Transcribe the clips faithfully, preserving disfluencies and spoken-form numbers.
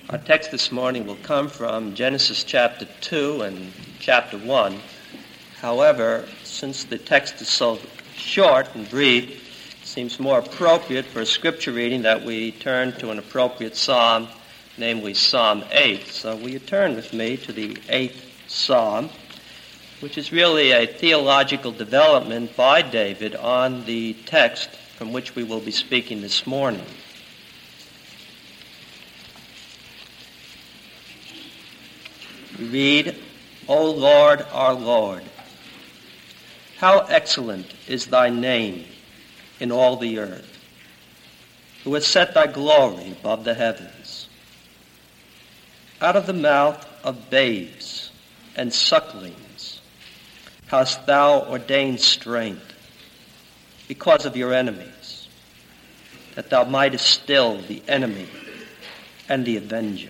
Our text this morning will come from Genesis chapter two and chapter one. However, since the text is so short and brief, it seems more appropriate for a scripture reading that we turn to an appropriate psalm, namely Psalm eight. So will you turn with me to the eighth psalm, which is really a theological development by David on the text from which we will be speaking this morning. We read, O Lord, our Lord, how excellent is thy name in all the earth, who has set thy glory above the heavens. Out of the mouth of babes and sucklings hast thou ordained strength because of your enemies, that thou mightest still the enemy and the avenger.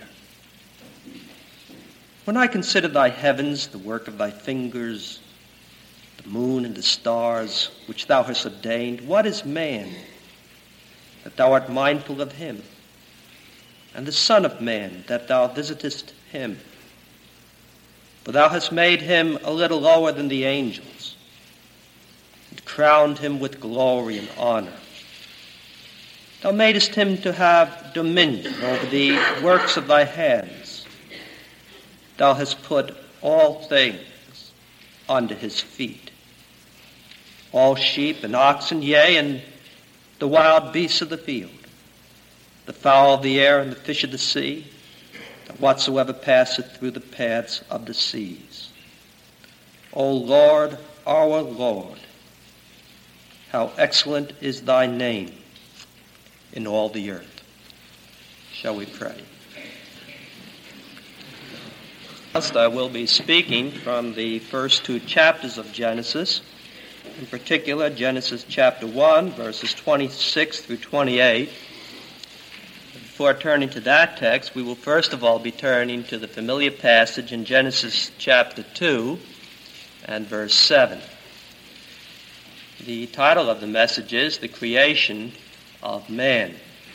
When I consider thy heavens, the work of thy fingers, the moon and the stars, which thou hast ordained, what is man, that thou art mindful of him, and the Son of Man, that thou visitest him? For thou hast made him a little lower than the angels, and crowned him with glory and honor. Thou madest him to have dominion over the works of thy hands. Thou hast put all things under his feet, all sheep and oxen, yea, and the wild beasts of the field, the fowl of the air and the fish of the sea, and whatsoever passeth through the paths of the seas. O Lord, our Lord, how excellent is thy name in all the earth. Shall we pray? First, I will be speaking from the first two chapters of Genesis, in particular Genesis chapter one, verses twenty-six through twenty-eight. Before turning to that text, we will first of all be turning to the familiar passage in Genesis chapter two and verse seven. The title of the message is The Creation of Man.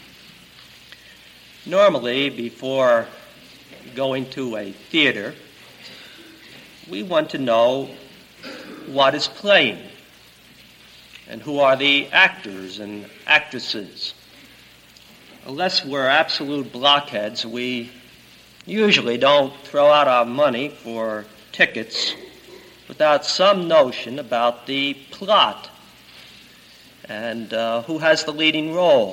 Normally, before going to a theater, we want to know what is playing and who are the actors and actresses. Unless we're absolute blockheads, we usually don't throw out our money for tickets without some notion about the plot and uh, who has the leading role.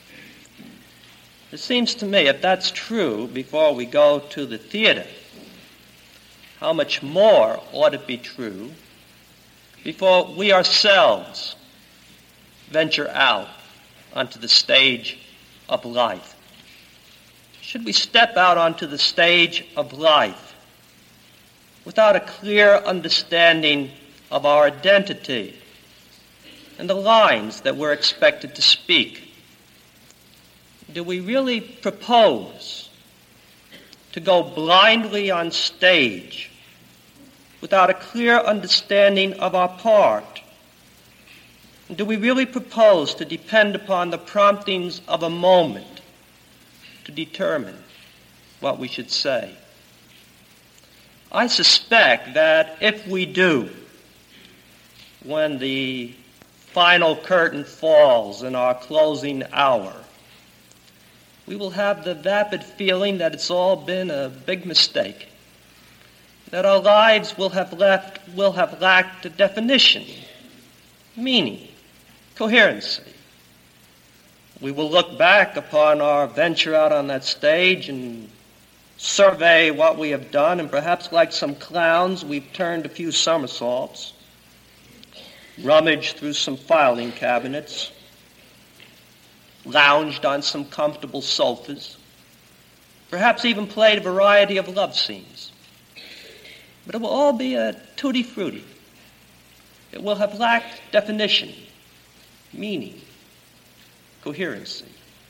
It seems to me, if that's true before we go to the theater, how much more ought it be true before we ourselves venture out onto the stage of life? Should we step out onto the stage of life without a clear understanding of our identity and the lines that we're expected to speak? Do we really propose to go blindly on stage without a clear understanding of our part? Do we really propose to depend upon the promptings of a moment to determine what we should say? I suspect that if we do, when the final curtain falls in our closing hour, we will have the vapid feeling that it's all been a big mistake, that our lives will have left will have lacked a definition, meaning, coherency. We will look back upon our venture out on that stage and survey what we have done, and perhaps like some clowns, we've turned a few somersaults, rummaged through some filing cabinets, lounged on some comfortable sofas, perhaps even played a variety of love scenes. But it will all be a tutti-frutti. It will have lacked definition, meaning, coherency.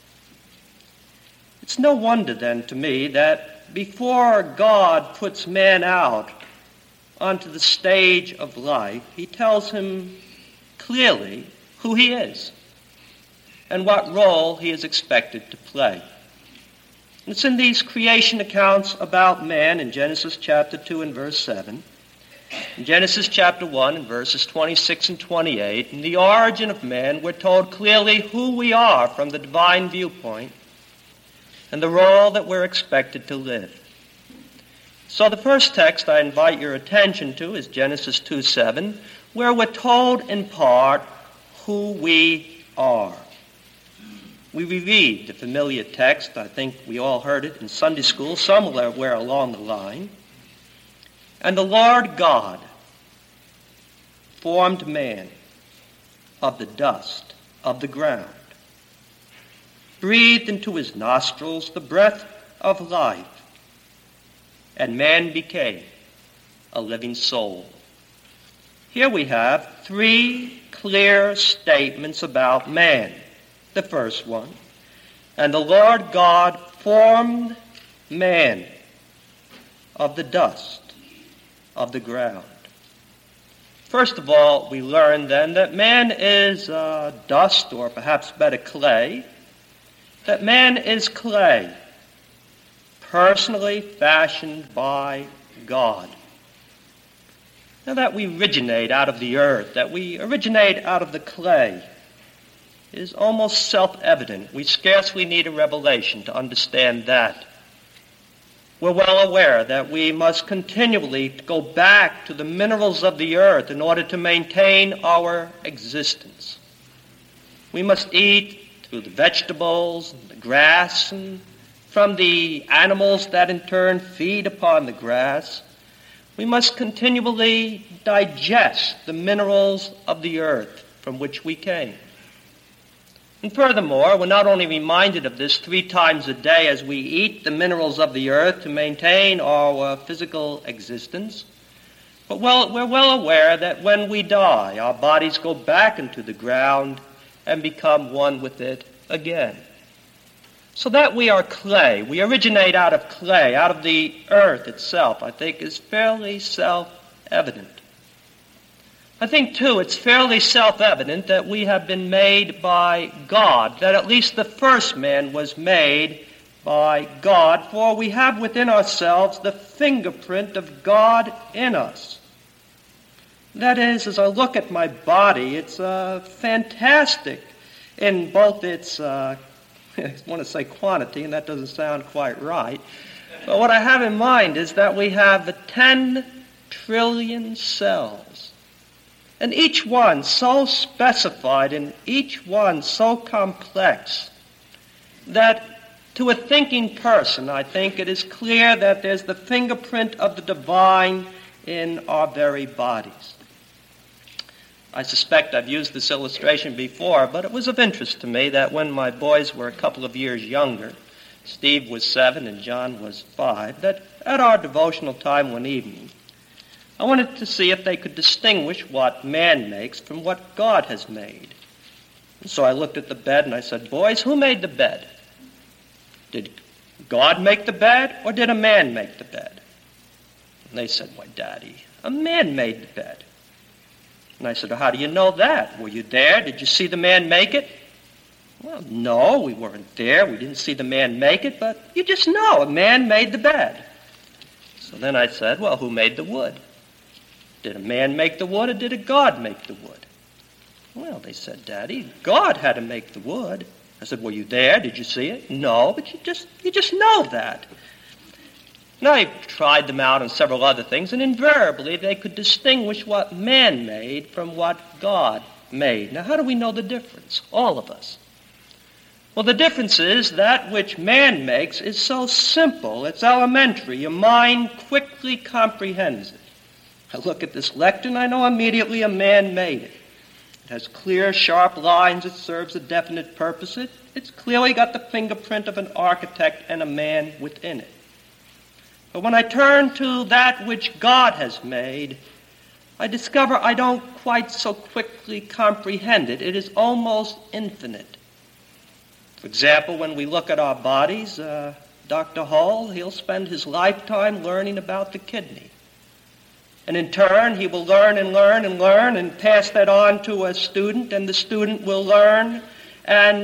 It's no wonder then to me that before God puts man out onto the stage of life, he tells him clearly who he is and what role he is expected to play. It's in these creation accounts about man in Genesis chapter two and verse seven, in Genesis chapter one and verses twenty-six and twenty-eight, in the origin of man, we're told clearly who we are from the divine viewpoint and the role that we're expected to live. So the first text I invite your attention to is Genesis two seven, where we're told in part who we are. We reread the familiar text. I think we all heard it in Sunday school, somewhere along the line. And the Lord God formed man of the dust of the ground, breathed into his nostrils the breath of life, and man became a living soul. Here we have three clear statements about man. The first one, and the Lord God formed man of the dust of the ground. First of all, we learn then that man is uh, dust, or perhaps better clay, that man is clay, personally fashioned by God. Now that we originate out of the earth, that we originate out of the clay, is almost self-evident. We scarcely need a revelation to understand that. We're well aware that we must continually go back to the minerals of the earth in order to maintain our existence. We must eat through the vegetables and the grass, and from the animals that in turn feed upon the grass. We must continually digest the minerals of the earth from which we came. And furthermore, we're not only reminded of this three times a day as we eat the minerals of the earth to maintain our physical existence, but well, we're well aware that when we die, our bodies go back into the ground and become one with it again. So that we are clay, we originate out of clay, out of the earth itself, I think is fairly self-evident. I think, too, it's fairly self-evident that we have been made by God, that at least the first man was made by God, for we have within ourselves the fingerprint of God in us. That is, as I look at my body, it's uh, fantastic in both its, uh, I want to say quantity, and that doesn't sound quite right, but what I have in mind is that we have ten trillion cells. And each one so specified and each one so complex that to a thinking person, I think it is clear that there's the fingerprint of the divine in our very bodies. I suspect I've used this illustration before, but it was of interest to me that when my boys were a couple of years younger, Steve was seven and John was five, that at our devotional time one evening, I wanted to see if they could distinguish what man makes from what God has made. And so I looked at the bed and I said, boys, who made the bed? Did God make the bed or did a man make the bed? And they said, why, Daddy, a man made the bed. And I said, well, how do you know that? Were you there? Did you see the man make it? Well, no, we weren't there. We didn't see the man make it, but you just know a man made the bed. So then I said, well, who made the wood? Did a man make the wood or did a God make the wood? Well, they said, Daddy, God had to make the wood. I said, were you there? Did you see it? No, but you just you just know that. And I tried them out on several other things, and invariably they could distinguish what man made from what God made. Now, how do we know the difference? All of us. Well, the difference is that which man makes is so simple, it's elementary. Your mind quickly comprehends it. I look at this lectern, I know immediately a man made it. It has clear, sharp lines, it serves a definite purpose. It, it's clearly got the fingerprint of an architect and a man within it. But when I turn to that which God has made, I discover I don't quite so quickly comprehend it. It is almost infinite. For example, when we look at our bodies, uh, Doctor Hull, he'll spend his lifetime learning about the kidney. And in turn, he will learn and learn and learn and pass that on to a student, and the student will learn and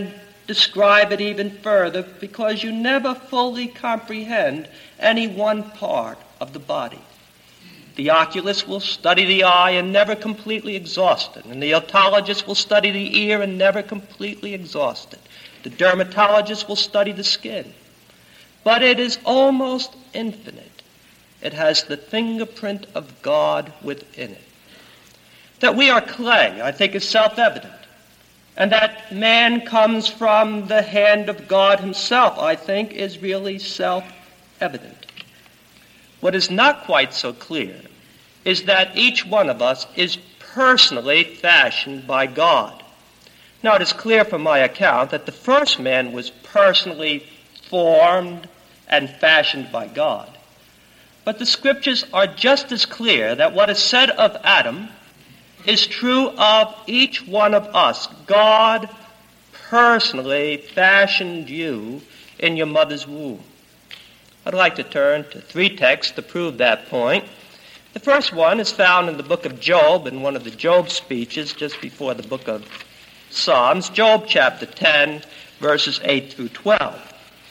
describe it even further because you never fully comprehend any one part of the body. The oculist will study the eye and never completely exhaust it, and the otologist will study the ear and never completely exhaust it. The dermatologist will study the skin. But it is almost infinite. It has the fingerprint of God within it. That we are clay, I think, is self-evident. And that man comes from the hand of God himself, I think, is really self-evident. What is not quite so clear is that each one of us is personally fashioned by God. Now, it is clear from my account that the first man was personally formed and fashioned by God. But the Scriptures are just as clear that what is said of Adam is true of each one of us. God personally fashioned you in your mother's womb. I'd like to turn to three texts to prove that point. The first one is found in the book of Job, in one of the Job speeches just before the book of Psalms, Job chapter ten, verses eight through twelve,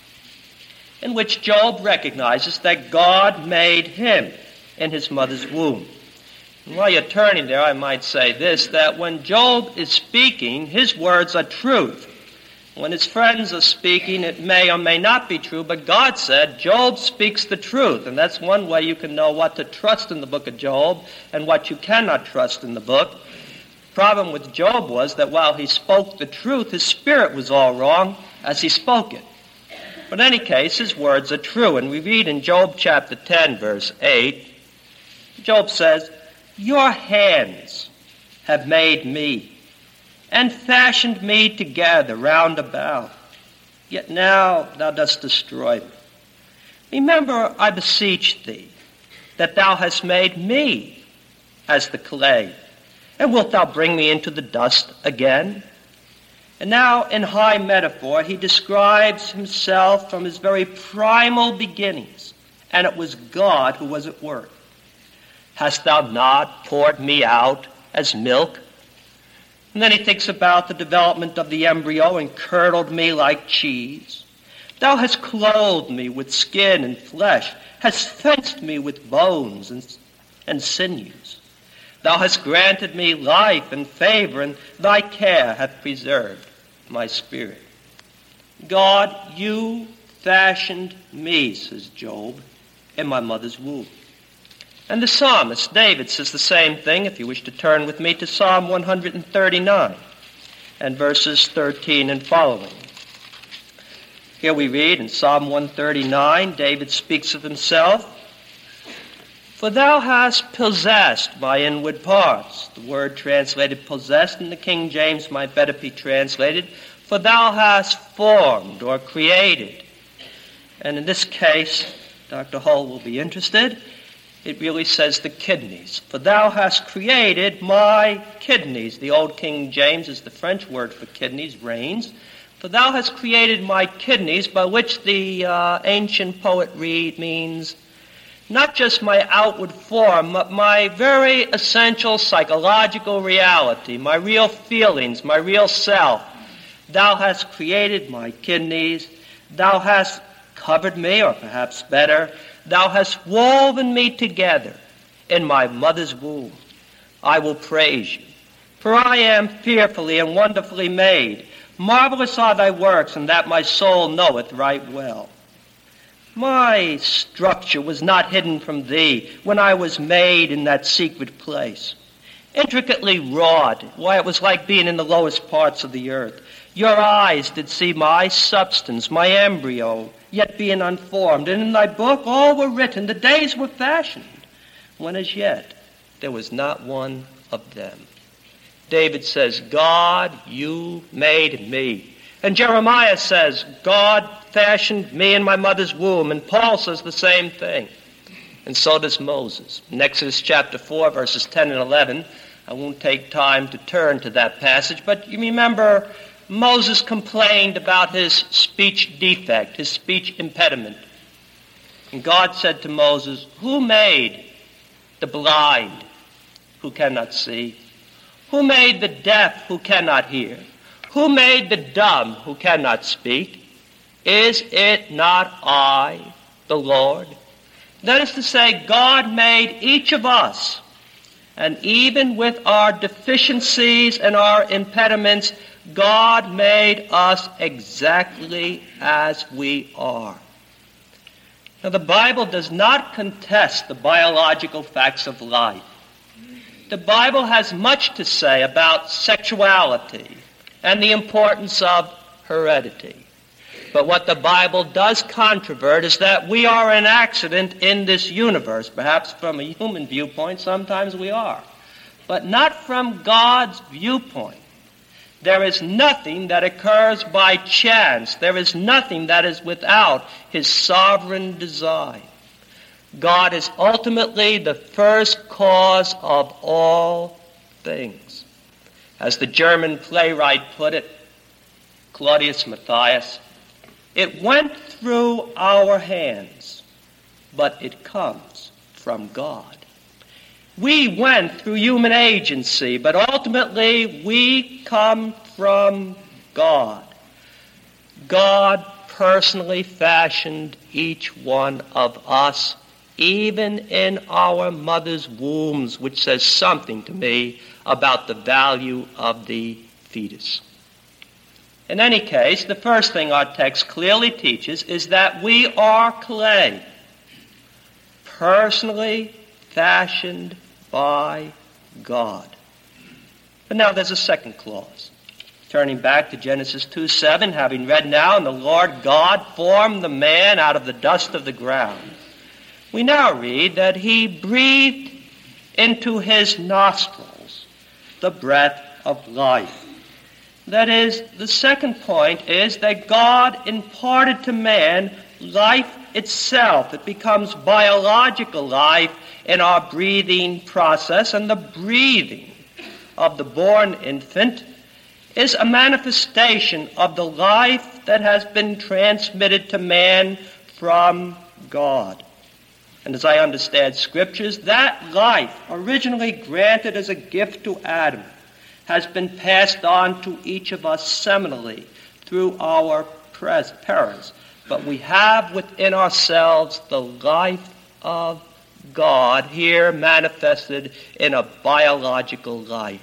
in which Job recognizes that God made him in his mother's womb. And while you're turning there, I might say this, that when Job is speaking, his words are truth. When his friends are speaking, it may or may not be true, but God said Job speaks the truth, and that's one way you can know what to trust in the book of Job and what you cannot trust in the book. The problem with Job was that while he spoke the truth, his spirit was all wrong as he spoke it. But in any case, his words are true, and we read in Job chapter ten, verse eight, Job says, "Your hands have made me, and fashioned me together round about. Yet now thou dost destroy me. Remember, I beseech thee, that thou hast made me as the clay, and wilt thou bring me into the dust again?" And now, in high metaphor, he describes himself from his very primal beginnings, and it was God who was at work. "Hast thou not poured me out as milk?" And then he thinks about the development of the embryo and curdled me like cheese. "Thou hast clothed me with skin and flesh, hast fenced me with bones and, and sinews. Thou hast granted me life and favor, and thy care hath preserved my spirit." God, you fashioned me, says Job, in my mother's womb. And the psalmist, David, says the same thing, if you wish to turn with me to Psalm one thirty-nine and verses thirteen and following. Here we read in Psalm one thirty-nine, David speaks of himself, "For thou hast possessed my inward parts." The word translated possessed in the King James might better be translated, "For thou hast formed or created." And in this case, Doctor Hull will be interested, it really says the kidneys. "For thou hast created my kidneys." The old King James is the French word for kidneys, reins. "For thou hast created my kidneys," by which the uh, ancient poet read means not just my outward form, but my very essential psychological reality, my real feelings, my real self. "Thou hast created my kidneys. Thou hast covered me," or perhaps better, "thou hast woven me together in my mother's womb. I will praise you, for I am fearfully and wonderfully made. Marvelous are thy works, and that my soul knoweth right well. My structure was not hidden from thee when I was made in that secret place. Intricately wrought, why, it was like being in the lowest parts of the earth. Your eyes did see my substance, my embryo, yet being unformed. And in thy book all were written, the days were fashioned, when as yet there was not one of them." David says, "God, you made me." And Jeremiah says, "God fashioned me in my mother's womb." And Paul says the same thing. And so does Moses. In Exodus chapter four, verses ten and eleven, I won't take time to turn to that passage, but you remember Moses complained about his speech defect, his speech impediment. And God said to Moses, "Who made the blind who cannot see? Who made the deaf who cannot hear? Who made the dumb who cannot speak? Is it not I, the Lord? That is to say, God made each of us, and even with our deficiencies and our impediments, God made us exactly as we are. Now, the Bible does not contest the biological facts of life. The Bible has much to say about sexuality and the importance of heredity. But what the Bible does controvert is that we are an accident in this universe. Perhaps from a human viewpoint, sometimes we are. But not from God's viewpoint. There is nothing that occurs by chance. There is nothing that is without his sovereign design. God is ultimately the first cause of all things. As the German playwright put it, Claudius Matthias, it went through our hands, but it comes from God. We went through human agency, but ultimately we come from God. God personally fashioned each one of us, even in our mother's wombs, which says something to me about the value of the fetus. In any case, the first thing our text clearly teaches is that we are clay, personally fashioned by God. But now there's a second clause. Turning back to Genesis two seven, having read now, and the Lord God formed the man out of the dust of the ground, we now read that he breathed into his nostrils the breath of life. That is, the second point is that God imparted to man life itself. It becomes biological life in our breathing process, and the breathing of the born infant is a manifestation of the life that has been transmitted to man from God. And as I understand Scriptures, that life, originally granted as a gift to Adam, has been passed on to each of us seminally through our parents. But we have within ourselves the life of God, here manifested in a biological life.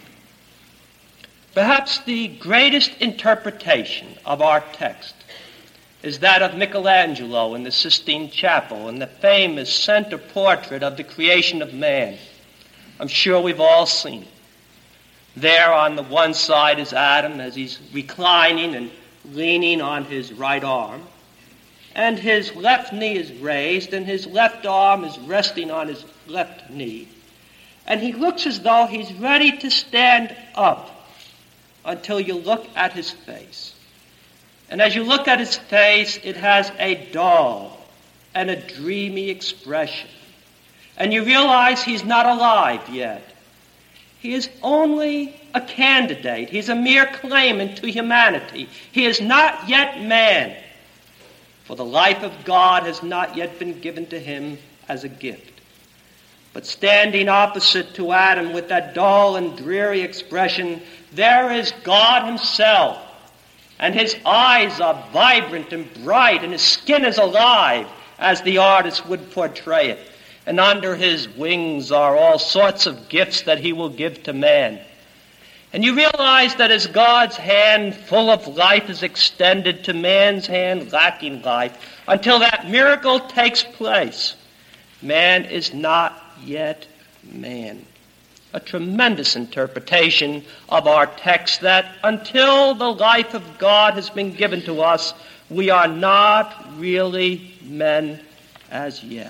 Perhaps the greatest interpretation of our text is that of Michelangelo in the Sistine Chapel in the famous center portrait of the creation of man. I'm sure we've all seen it. There on the one side is Adam as he's reclining and leaning on his right arm, and his left knee is raised and his left arm is resting on his left knee. And he looks as though he's ready to stand up until you look at his face. And as you look at his face, it has a dull and a dreamy expression. And you realize he's not alive yet. He is only a candidate. He's a mere claimant to humanity. He is not yet man, for the life of God has not yet been given to him as a gift. But standing opposite to Adam with that dull and dreary expression, there is God himself. And his eyes are vibrant and bright, and his skin is alive, as the artist would portray it. And under his wings are all sorts of gifts that he will give to man. And you realize that as God's hand full of life is extended to man's hand lacking life, until that miracle takes place, man is not yet man. A tremendous interpretation of our text that until the life of God has been given to us, we are not really men as yet.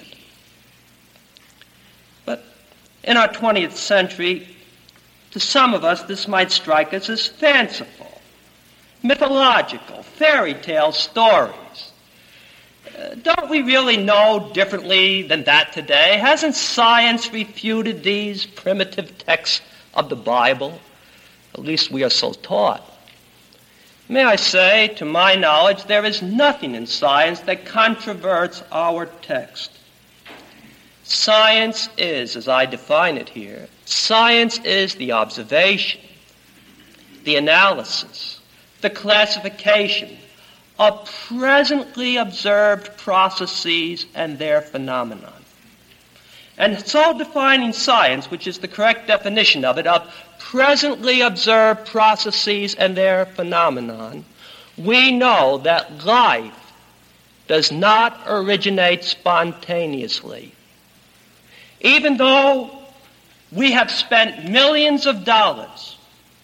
But in our twentieth century, to some of us, this might strike us as fanciful, mythological, fairy tale stories. Uh, don't we really know differently than that today? Hasn't science refuted these primitive texts of the Bible? At least we are so taught. May I say, to my knowledge, there is nothing in science that controverts our text. Science is, as I define it here, science is the observation, the analysis, the classification of presently observed processes and their phenomenon. And so defining science, which is the correct definition of it, of presently observed processes and their phenomenon, we know that life does not originate spontaneously. Even though we have spent millions of dollars,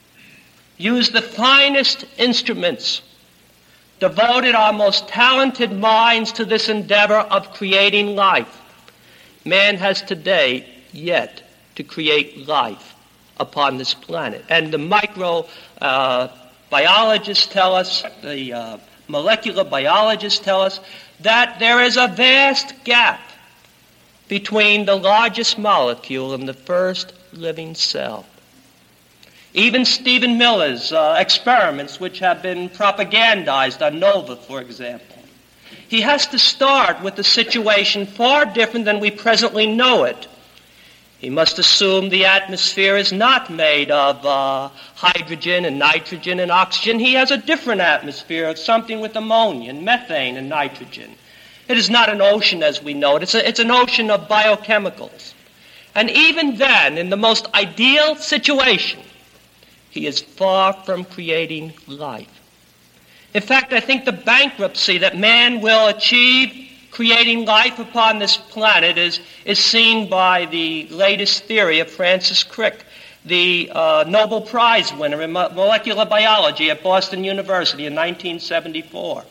used the finest instruments, devoted our most talented minds to this endeavor of creating life, man has today yet to create life upon this planet. And the micro uh, biologists tell us, the uh, molecular biologists tell us, that there is a vast gap between the largest molecule and the first living cell. Even Stephen Miller's uh, experiments, which have been propagandized on Nova, for example, he has to start with a situation far different than we presently know it. He must assume the atmosphere is not made of uh, hydrogen and nitrogen and oxygen. He has a different atmosphere of something with ammonia and methane and nitrogen. It is not an ocean as we know it. It's, a, it's an ocean of biochemicals. And even then, in the most ideal situation, he is far from creating life. In fact, I think the bankruptcy that man will achieve creating life upon this planet is, is seen by the latest theory of Francis Crick, the uh, Nobel Prize winner in mo- molecular biology at Boston University in nineteen seventy-four.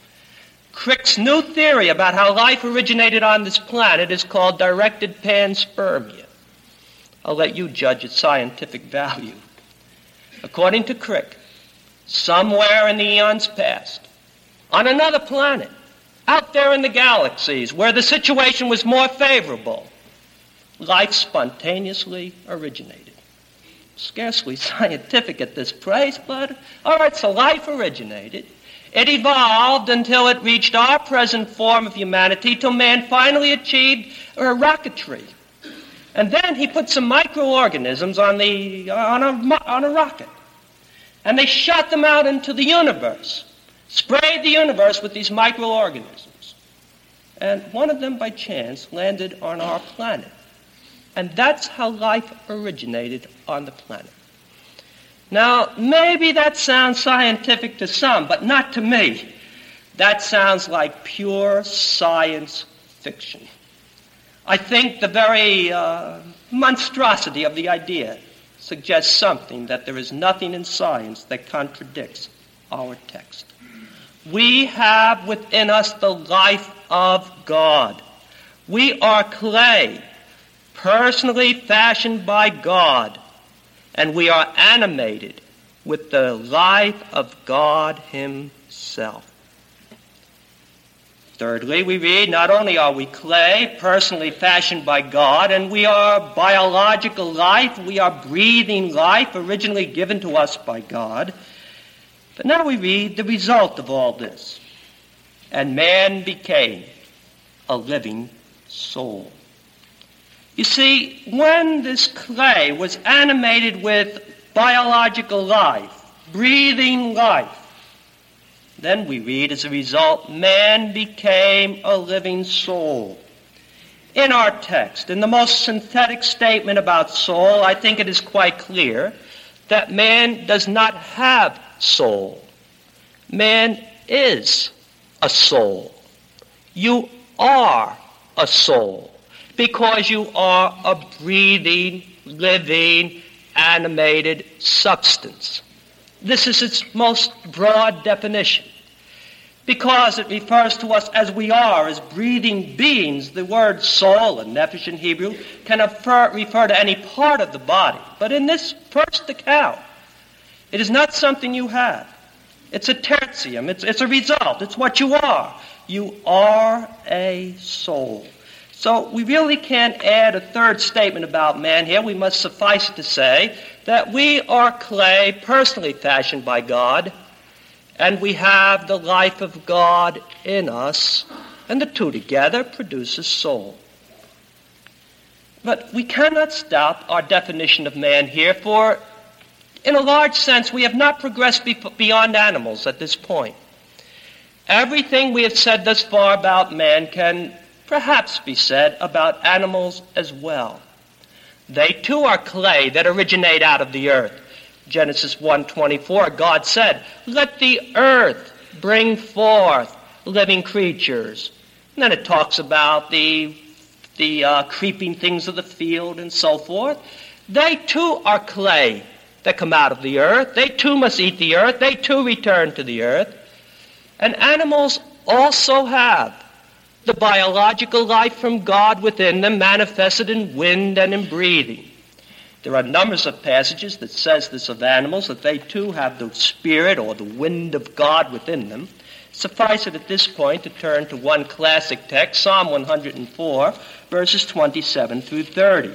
Crick's new theory about how life originated on this planet is called directed panspermia. I'll let you judge its scientific value. According to Crick, somewhere in the eons past, on another planet, out there in the galaxies, where the situation was more favorable, life spontaneously originated. Scarcely scientific at this place, but all right, so life originated. It evolved until it reached our present form of humanity, till man finally achieved uh, rocketry. And then he put some microorganisms on, the, on, a, on a rocket, and they shot them out into the universe, sprayed the universe with these microorganisms. And one of them, by chance, landed on our planet. And that's how life originated on the planet. Now, maybe that sounds scientific to some, but not to me. That sounds like pure science fiction. I think the very uh, monstrosity of the idea suggests something, that there is nothing in science that contradicts our text. We have within us the life of God. We are clay, personally fashioned by God, and we are animated with the life of God himself. Thirdly, we read, not only are we clay, personally fashioned by God, and we are biological life, we are breathing life, originally given to us by God, but now we read the result of all this. And man became a living soul. You see, when this clay was animated with biological life, breathing life, then we read, as a result, man became a living soul. In our text, in the most synthetic statement about soul, I think it is quite clear that man does not have soul. Man is a soul. You are a soul because you are a breathing, living, animated substance. This is its most broad definition. Because it refers to us as we are, as breathing beings. The word soul, and nephesh in Hebrew, can refer, refer to any part of the body. But in this first account, it is not something you have. It's a tertium. It's, it's a result. It's what you are. You are a soul. So we really can't add a third statement about man here. We must suffice it to say that we are clay, personally fashioned by God, and we have the life of God in us, and the two together produce a soul. But we cannot stop our definition of man here, for in a large sense, we have not progressed be- beyond animals at this point. Everything we have said thus far about man can perhaps be said about animals as well. They too are clay that originate out of the earth. Genesis one twenty-four, God said, "Let the earth bring forth living creatures." And then it talks about the, the uh, creeping things of the field and so forth. They too are clay that come out of the earth. They too must eat the earth. They too return to the earth. And animals also have the biological life from God within them, manifested in wind and in breathing. There are numbers of passages that says this of animals, that they too have the spirit or the wind of God within them. Suffice it at this point to turn to one classic text, Psalm one hundred four, verses twenty-seven through thirty.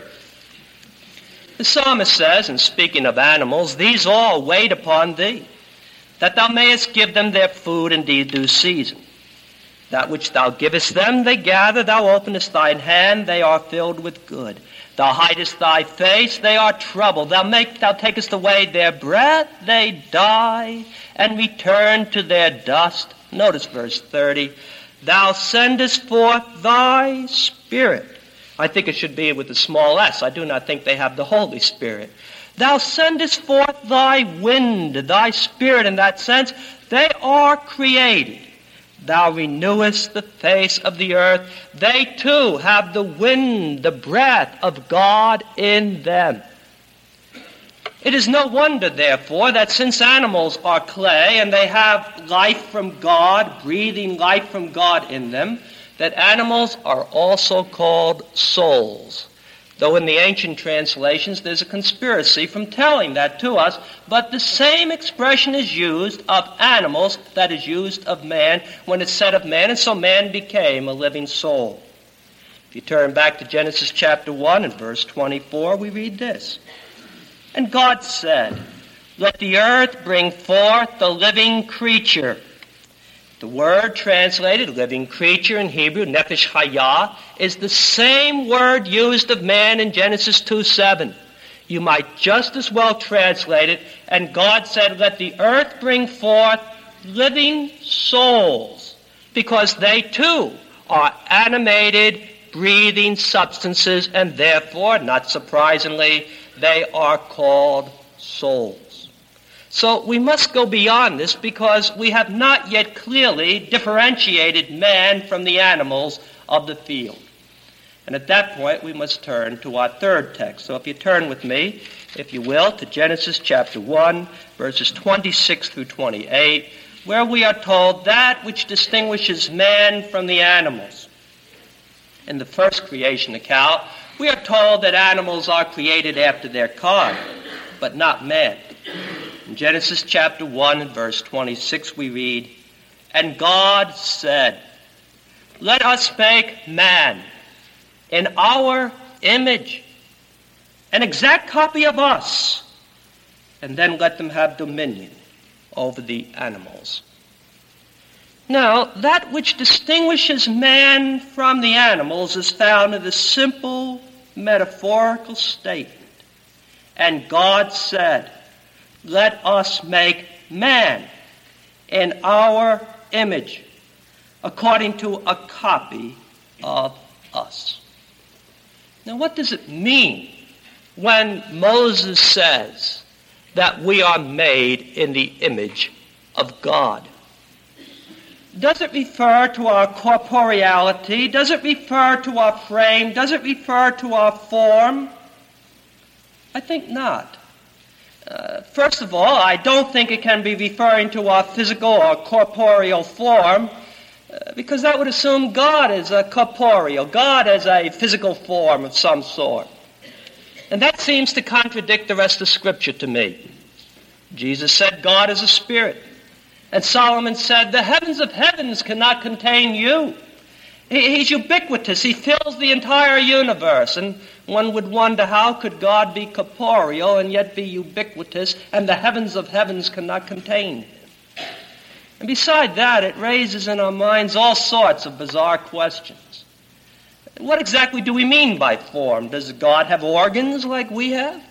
The psalmist says, in speaking of animals, "These all wait upon thee, that thou mayest give them their food in due season. That which thou givest them they gather, thou openest thine hand, they are filled with good. Thou hidest thy face, they are troubled. Thou make, thou takest away their breath, they die, and return to their dust." Notice verse thirty. "Thou sendest forth thy Spirit." I think it should be with a small s. I do not think they have the Holy Spirit. "Thou sendest forth thy wind," thy Spirit in that sense. They are created. "Thou renewest the face of the earth." They too have the wind, the breath of God in them. It is no wonder, therefore, that since animals are clay and they have life from God, breathing life from God in them, that animals are also called souls. Though in the ancient translations there's a conspiracy from telling that to us, but the same expression is used of animals that is used of man when it's said of man, and so man became a living soul. If you turn back to Genesis chapter one and verse twenty-four, we read this. "And God said, Let the earth bring forth the living creature." The word translated living creature in Hebrew, nefesh hayah, is the same word used of man in Genesis two seven. You might just as well translate it, "And God said, Let the earth bring forth living souls," because they too are animated, breathing substances, and therefore, not surprisingly, they are called souls. So we must go beyond this because we have not yet clearly differentiated man from the animals of the field. And at that point, we must turn to our third text. So if you turn with me, if you will, to Genesis chapter one, verses twenty-six through twenty-eight, where we are told that which distinguishes man from the animals. In the first creation account, we are told that animals are created after their kind, but not man. In Genesis chapter one and verse twenty-six we read, "And God said, Let us make man in our image, an exact copy of us, and then let them have dominion over the animals." Now, that which distinguishes man from the animals is found in the simple metaphorical statement. "And God said, Let us make man in our image, according to a copy of us." Now, what does it mean when Moses says that we are made in the image of God? Does it refer to our corporeality? Does it refer to our frame? Does it refer to our form? I think not. Uh, first of all, I don't think it can be referring to our physical or corporeal form, uh, because that would assume God is a corporeal, God has a physical form of some sort. And that seems to contradict the rest of Scripture to me. Jesus said God is a spirit. And Solomon said, "The heavens of heavens cannot contain you." He's ubiquitous. He fills the entire universe. And one would wonder, how could God be corporeal and yet be ubiquitous, and the heavens of heavens cannot contain him? And beside that, it raises in our minds all sorts of bizarre questions. What exactly do we mean by form? Does God have organs like we have?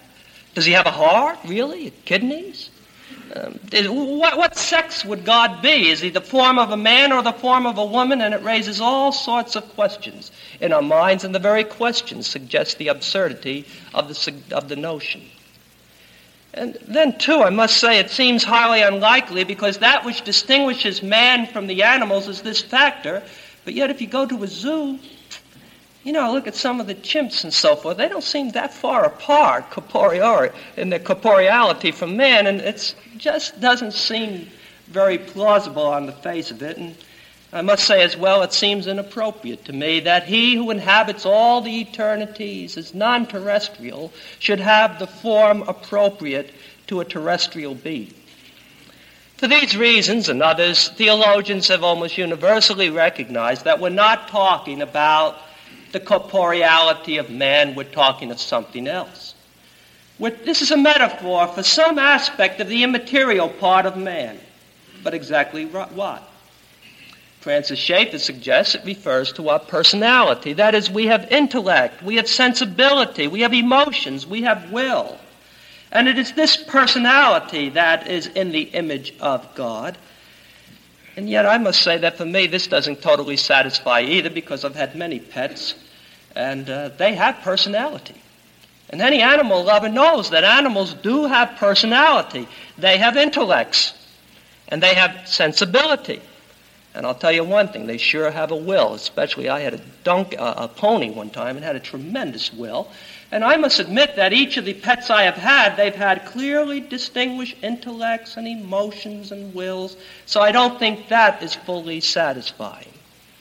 Does he have a heart, really? Kidneys? Um, is, what, what sex would God be? Is he the form of a man or the form of a woman? And it raises all sorts of questions in our minds, and the very questions suggest the absurdity of the, of the notion. And then, too, I must say it seems highly unlikely, because that which distinguishes man from the animals is this factor. But yet if you go to a zoo, you know, look at some of the chimps and so forth. They don't seem that far apart corporeal, in their corporeality from man, and it just doesn't seem very plausible on the face of it. And I must say as well, it seems inappropriate to me that he who inhabits all the eternities is non-terrestrial should have the form appropriate to a terrestrial being. For these reasons and others, theologians have almost universally recognized that we're not talking about the corporeality of man, we're talking of something else. We're, this is a metaphor for some aspect of the immaterial part of man. But exactly what? Francis Schaeffer suggests it refers to our personality. That is, we have intellect, we have sensibility, we have emotions, we have will. And it is this personality that is in the image of God. And yet I must say that for me this doesn't totally satisfy either, because I've had many pets, and uh, they have personality. And any animal lover knows that animals do have personality. They have intellects, and they have sensibility. And I'll tell you one thing, they sure have a will. Especially I had a, donkey, uh, a pony one time and had a tremendous will. And I must admit that each of the pets I have had, they've had clearly distinguished intellects and emotions and wills. So I don't think that is fully satisfying.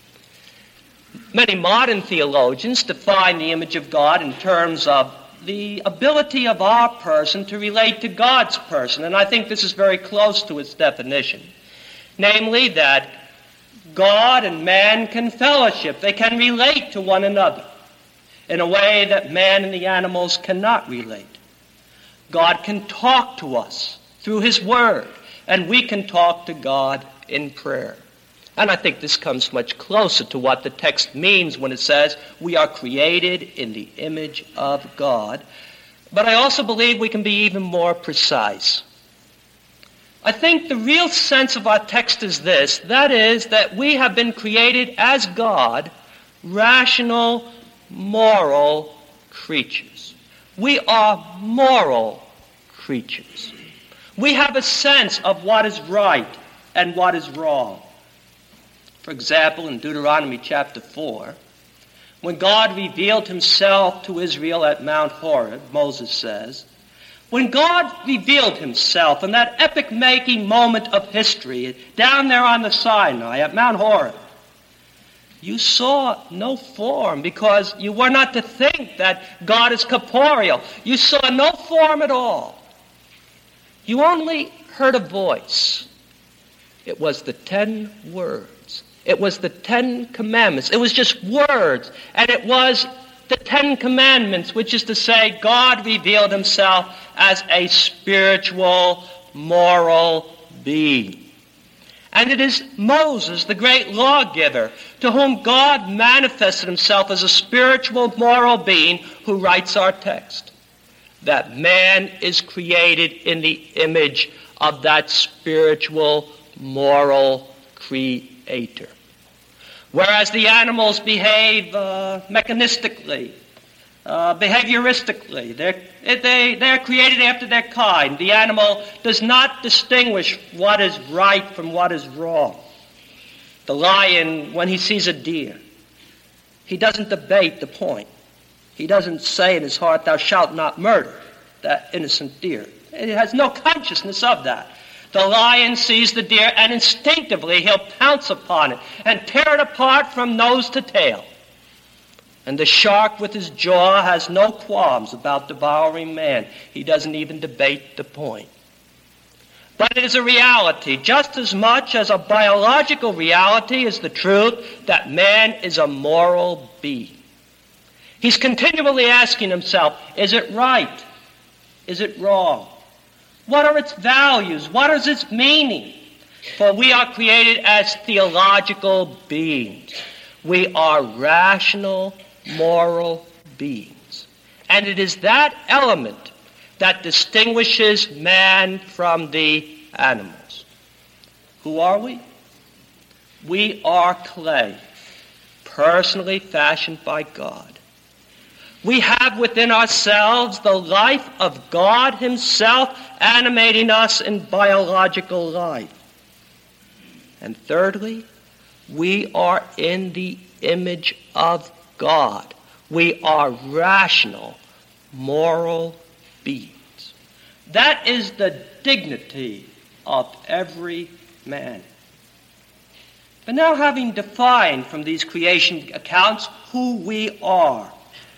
Many modern theologians define the image of God in terms of the ability of our person to relate to God's person. And I think this is very close to its definition. Namely, that God and man can fellowship. They can relate to one another in a way that man and the animals cannot relate. God can talk to us through his word, and we can talk to God in prayer. And I think this comes much closer to what the text means when it says we are created in the image of God. But I also believe we can be even more precise. I think the real sense of our text is this, that is, that we have been created as God, rational, moral creatures. We are moral creatures. We have a sense of what is right and what is wrong. For example, in Deuteronomy chapter four, when God revealed himself to Israel at Mount Horeb, Moses says, when God revealed himself in that epic-making moment of history down there on the Sinai at Mount Horeb, you saw no form because you were not to think that God is corporeal. You saw no form at all. You only heard a voice. It was the ten words. It was the Ten Commandments. It was just words. And it was the Ten Commandments, which is to say God revealed himself as a spiritual, moral being. And it is Moses, the great lawgiver, to whom God manifested himself as a spiritual, moral being, who writes our text. That man is created in the image of that spiritual, moral creator. Whereas the animals behave uh, mechanistically, uh, behavioristically. They're, they, they're created after their kind. The animal does not distinguish what is right from what is wrong. The lion, when he sees a deer, he doesn't debate the point. He doesn't say in his heart, thou shalt not murder that innocent deer. It has no consciousness of that. The lion sees the deer, and instinctively he'll pounce upon it and tear it apart from nose to tail. And the shark with his jaw has no qualms about devouring man. He doesn't even debate the point. But it is a reality, just as much as a biological reality is the truth that man is a moral being. He's continually asking himself, is it right? Is it wrong? What are its values? What is its meaning? For we are created as theological beings. We are rational, moral beings. And it is that element that distinguishes man from the animals. Who are we? We are clay, personally fashioned by God. We have within ourselves the life of God himself animating us in biological life. And thirdly, we are in the image of God. We are rational, moral beings. That is the dignity of every man. But now, having defined from these creation accounts who we are,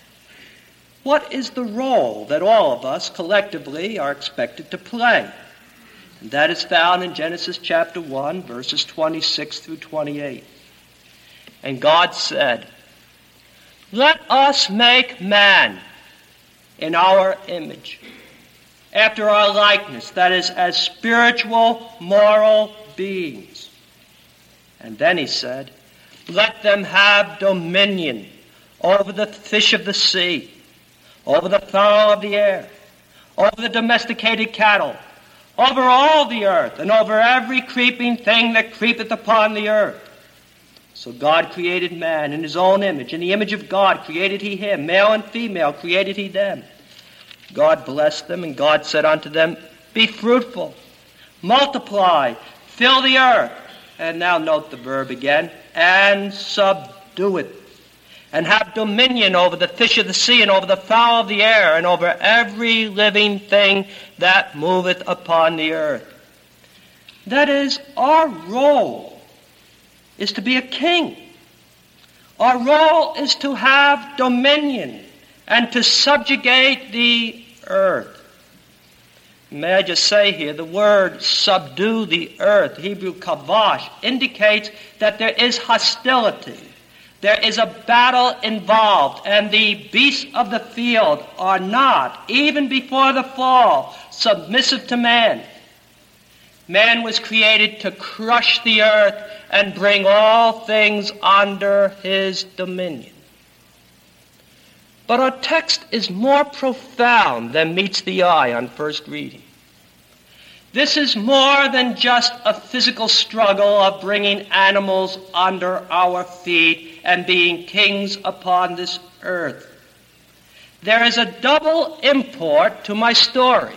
what is the role that all of us collectively are expected to play? And that is found in Genesis chapter one, verses twenty-six through twenty-eight. And God said, "Let us make man in our image, after our likeness, that is, as spiritual, moral beings." And then he said, "Let them have dominion over the fish of the sea, over the fowl of the air, over the domesticated cattle, over all the earth, and over every creeping thing that creepeth upon the earth." So God created man in his own image. In the image of God created he him. Male and female created he them. God blessed them, and God said unto them, "Be fruitful, multiply, fill the earth." And now note the verb again, "and subdue it, and have dominion over the fish of the sea, and over the fowl of the air, and over every living thing that moveth upon the earth." That is, our role is to be a king. Our role is to have dominion and to subjugate the earth. May I just say here, the word subdue the earth, Hebrew kavash, indicates that there is hostility. There is a battle involved, and the beasts of the field are not, even before the fall, submissive to man. Man was created to crush the earth and bring all things under his dominion. But our text is more profound than meets the eye on first reading. This is more than just a physical struggle of bringing animals under our feet and being kings upon this earth. There is a double import to my story.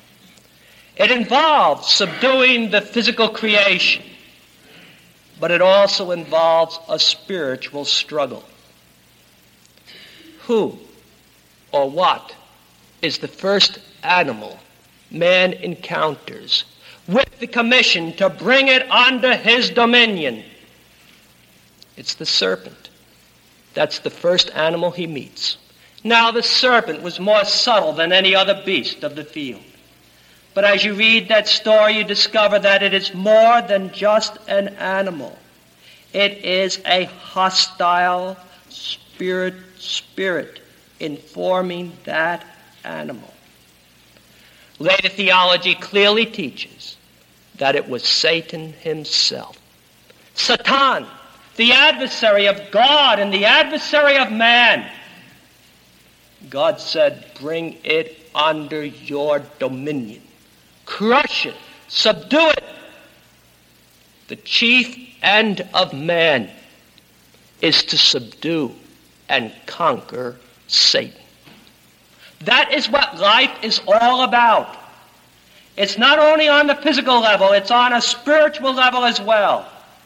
It involves subduing the physical creation, but it also involves a spiritual struggle. Who or what is the first animal man encounters with the commission to bring it under his dominion? It's the serpent. That's the first animal he meets. Now, the serpent was more subtle than any other beast of the field. But as you read that story, you discover that it is more than just an animal. It is a hostile spirit, spirit informing that animal. Later theology clearly teaches that it was Satan himself. Satan, the adversary of God and the adversary of man. God said, "Bring it under your dominion. Crush it. Subdue it." The chief end of man is to subdue and conquer Satan. That is what life is all about. It's not only on the physical level, it's on a spiritual level as well.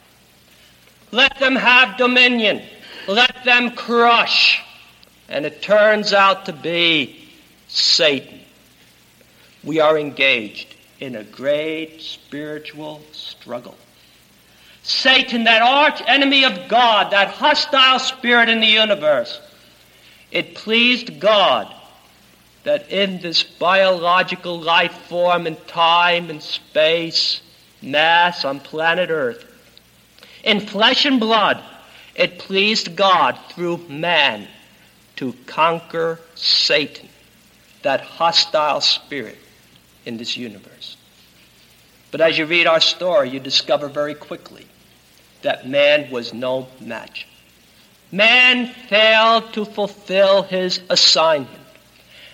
Let them have dominion. Let them crush. And it turns out to be Satan. We are engaged in a great spiritual struggle. Satan, that arch enemy of God, that hostile spirit in the universe, it pleased God that in this biological life form in time and space, mass on planet Earth, in flesh and blood, it pleased God through man to conquer Satan, that hostile spirit in this universe. But as you read our story, you discover very quickly that man was no match. Man failed to fulfill his assignment.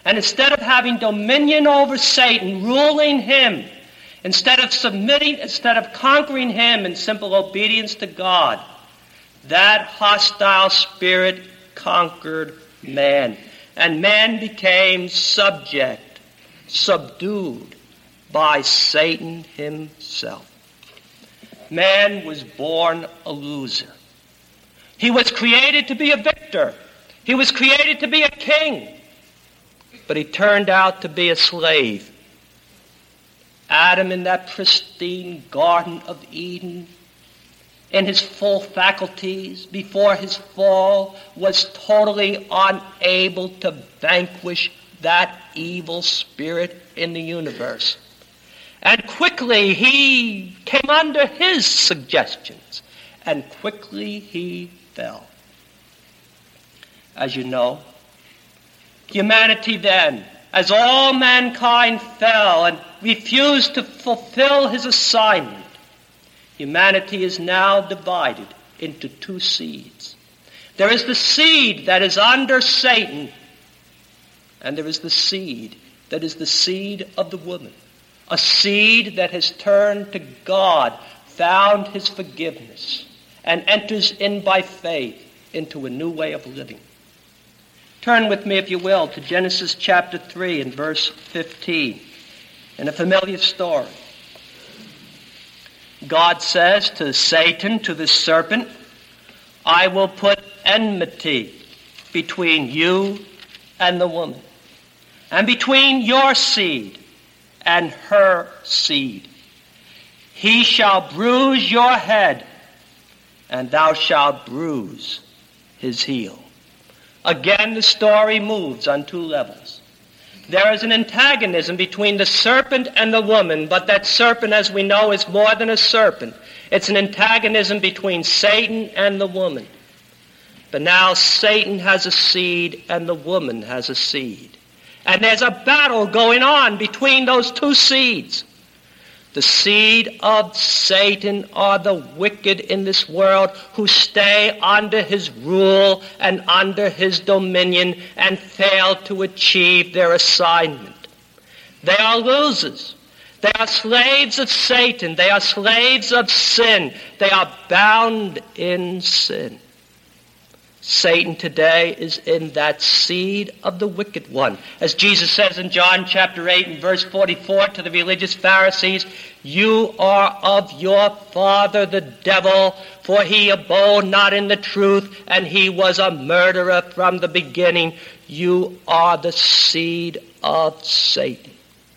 And instead of having dominion over Satan, ruling him, instead of submitting, instead of conquering him in simple obedience to God, that hostile spirit conquered man. And man became subject, subdued by Satan himself. Man was born a loser. He was created to be a victor. He was created to be a king. But he turned out to be a slave. Adam, in that pristine Garden of Eden, in his full faculties before his fall, was totally unable to vanquish that evil spirit in the universe. And quickly he came under his suggestions, and quickly he fell. As you know, humanity then, as all mankind fell and refused to fulfill his assignment, humanity is now divided into two seeds. There is the seed that is under Satan, and there is the seed that is the seed of the woman, a seed that has turned to God, found his forgiveness, and enters in by faith into a new way of living. Turn with me, if you will, to Genesis chapter three and verse fifteen, in a familiar story. God says to Satan, to the serpent, I will put enmity between you and the woman, and between your seed and her seed. He shall bruise your head, and thou shalt bruise his heel. Again, the story moves on two levels. There is an antagonism between the serpent and the woman, but that serpent, as we know, is more than a serpent. It's an antagonism between Satan and the woman. But now Satan has a seed and the woman has a seed. And there's a battle going on between those two seeds. The seed of Satan are the wicked in this world who stay under his rule and under his dominion and fail to achieve their assignment. They are losers. They are slaves of Satan. They are slaves of sin. They are bound in sin. Satan today is in that seed of the wicked one. As Jesus says in John chapter eight and verse forty-four to the religious Pharisees, you are of your father the devil, for he abode not in the truth, and he was a murderer from the beginning. You are the seed of Satan.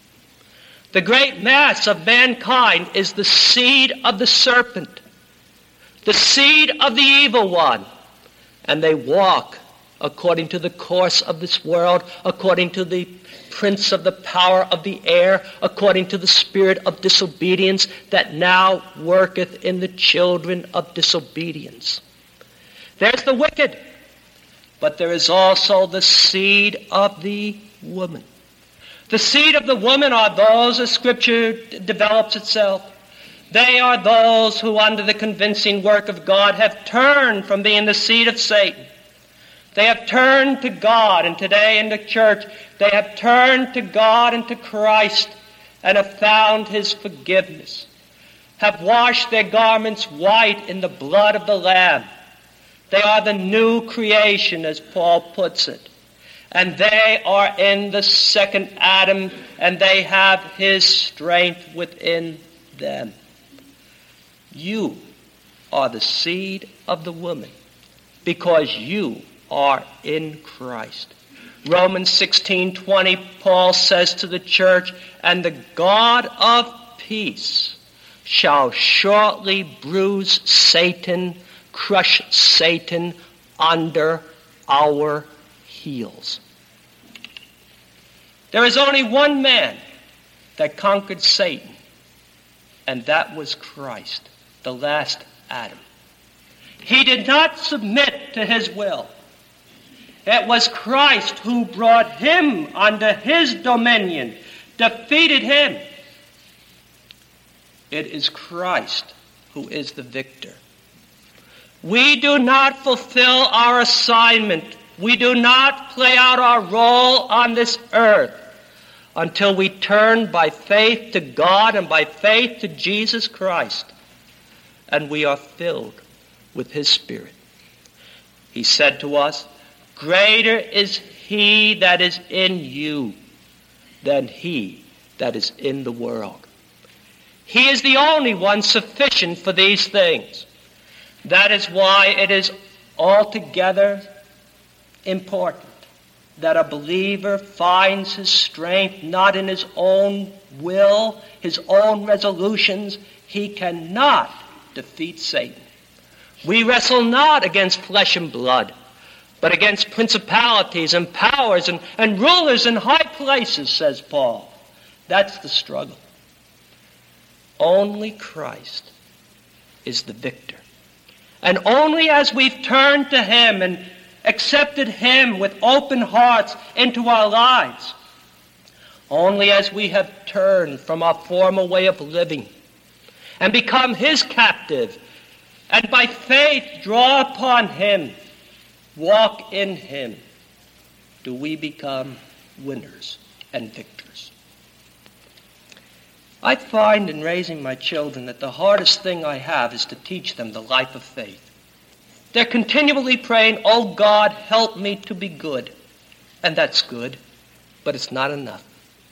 The great mass of mankind is the seed of the serpent, the seed of the evil one. And they walk according to the course of this world, according to the prince of the power of the air, according to the spirit of disobedience that now worketh in the children of disobedience. There's the wicked, but there is also the seed of the woman. The seed of the woman are those, as Scripture develops itself, they are those who, under the convincing work of God, have turned from being the seed of Satan. They have turned to God, and today in the church, they have turned to God and to Christ and have found his forgiveness, have washed their garments white in the blood of the Lamb. They are the new creation, as Paul puts it. And they are in the second Adam, and they have his strength within them. You are the seed of the woman because you are in Christ. Romans sixteen twenty, Paul says to the church, and the God of peace shall shortly bruise Satan, crush Satan under our heels. There is only one man that conquered Satan, and that was Christ, the last Adam. He did not submit to his will. It was Christ who brought him under his dominion, defeated him. It is Christ who is the victor. We do not fulfill our assignment We do not play out our role on this earth until we turn by faith to God and by faith to Jesus Christ, and we are filled with his Spirit. He said to us, "Greater is he that is in you than he that is in the world." He is the only one sufficient for these things. That is why it is altogether important that a believer finds his strength not in his own will, his own resolutions. He cannot defeat Satan. We wrestle not against flesh and blood, but against principalities and powers and, and rulers in high places, says Paul. That's the struggle. Only Christ is the victor. And only as we've turned to him and accepted him with open hearts into our lives, only as we have turned from our former way of living and become his captive, and by faith draw upon him, walk in him, do we become winners and victors. I find in raising my children that the hardest thing I have is to teach them the life of faith. They're continually praying, "Oh God, help me to be good." And that's good, but it's not enough.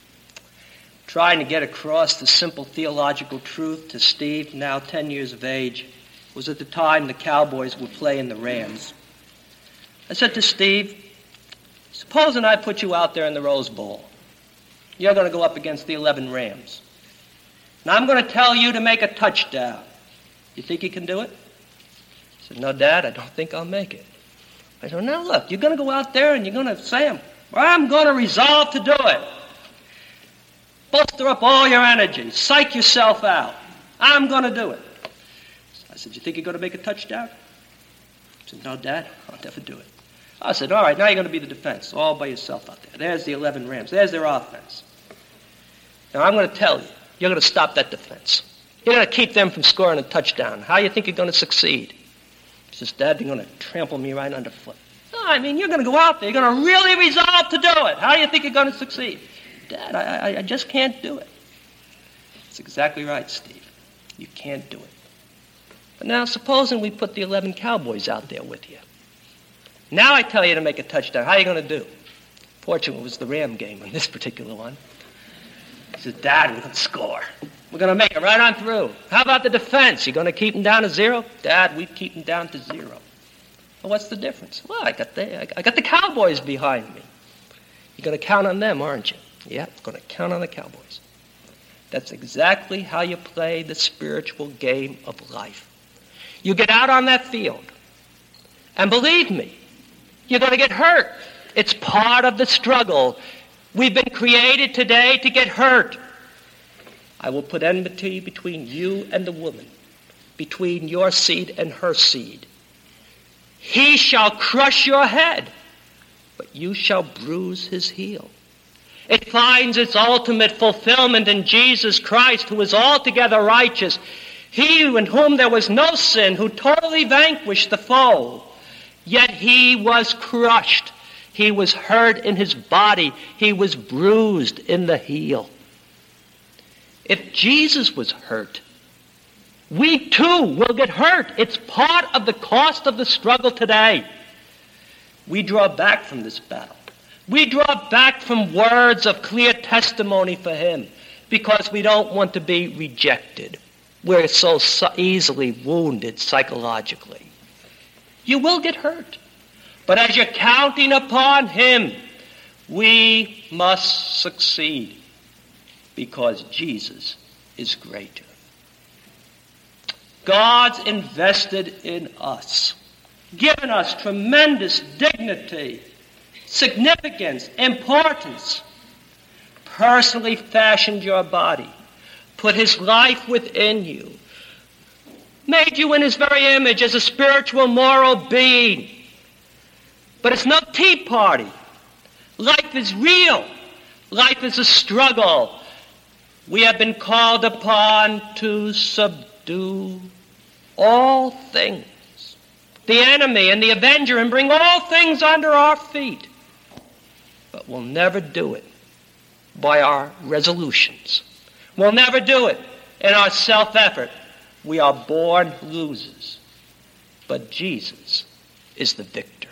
Trying to get across the simple theological truth to Steve, now ten years of age, was at the time the Cowboys were playing the Rams. I said to Steve, "Supposing I put you out there in the Rose Bowl. You're going to go up against the eleven Rams. Now I'm going to tell you to make a touchdown. You think you can do it?" I said, "No, Dad, I don't think I'll make it." I said, "Now look, you're going to go out there and you're going to say, I'm going to resolve to do it. Bolster up all your energy. Psych yourself out. I'm going to do it." I said, "You think you're going to make a touchdown?" He said, "No, Dad, I'll never do it." I said, "All right, now you're going to be the defense, all by yourself out there. There's the eleven Rams. There's their offense. Now I'm going to tell you, you're going to stop that defense. You're going to keep them from scoring a touchdown. How do you think you're going to succeed?" He says, "Dad, they're going to trample me right underfoot." "No, I mean, you're going to go out there. You're going to really resolve to do it. How do you think you're going to succeed?" "Dad, I, I, I just can't do it." That's exactly right, Steve. You can't do it. But now, supposing we put the eleven Cowboys out there with you. Now I tell you to make a touchdown. How are you going to do? Fortunately, it was the Ram game on this particular one. He says, "Dad, we're going to score. We're going to make it right on through. How about the defense? You going to keep them down to zero?" "Dad, we keep them down to zero." "Well, what's the difference?" "Well, I got the, I got the Cowboys behind me." "You're going to count on them, aren't you?" "Yeah, I'm going to count on the Cowboys." That's exactly how you play the spiritual game of life. You get out on that field, and believe me, you're going to get hurt. It's part of the struggle. We've been created today to get hurt. "I will put enmity between you and the woman, between your seed and her seed. He shall crush your head, but you shall bruise his heel." It finds its ultimate fulfillment in Jesus Christ, who is altogether righteous. He in whom there was no sin, who totally vanquished the foe. Yet he was crushed. He was hurt in his body. He was bruised in the heel. If Jesus was hurt, we too will get hurt. It's part of the cost of the struggle today. We draw back from this battle. We draw back from words of clear testimony for him because we don't want to be rejected. We're so, so easily wounded psychologically. You will get hurt. But as you're counting upon him, we must succeed because Jesus is greater. God's invested in us, given us tremendous dignity, significance, importance, personally fashioned your body, put his life within you, made you in his very image as a spiritual, moral being. But it's no tea party. Life is real. Life is a struggle. We have been called upon to subdue all things. the enemy and the avenger and bring all things under our feet. But we'll never do it by our resolutions. We'll never do it in our self-effort. We are born losers. But Jesus is the victor.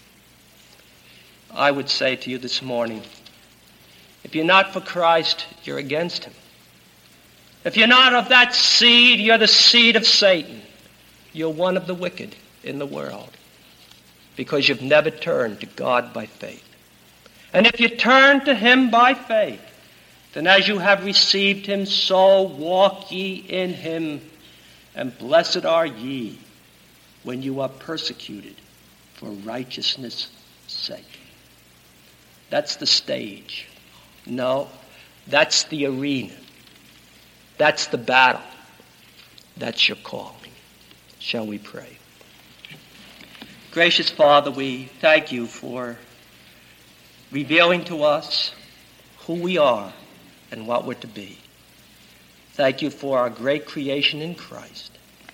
I would say to you this morning, if you're not for Christ, you're against him. If you're not of that seed, you're the seed of Satan. You're one of the wicked in the world because you've never turned to God by faith. And if you turn to him by faith, then as you have received him, so walk ye in him, and blessed are ye when you are persecuted for righteousness' sake. That's the stage. No, that's the arena. That's the battle. That's your calling. Shall we pray? Gracious Father, we thank you for revealing to us who we are and what we're to be. Thank you for our great creation in Christ.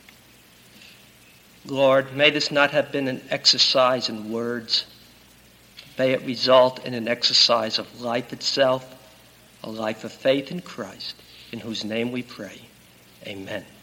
Lord, may this not have been an exercise in words. May it result in an exercise of life itself, a life of faith in Christ, in whose name we pray. Amen.